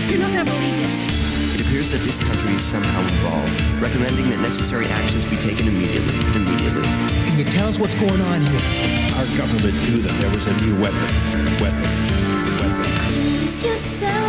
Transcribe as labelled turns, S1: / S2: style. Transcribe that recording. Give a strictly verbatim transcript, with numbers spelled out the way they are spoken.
S1: You're not gonna believe this.
S2: It appears that this country is somehow involved, recommending that necessary actions be taken immediately. Immediately.
S3: Can you tell us what's going on here?
S4: Our government knew that there was a new weapon. Weapon. Weapon.
S5: Lose yourself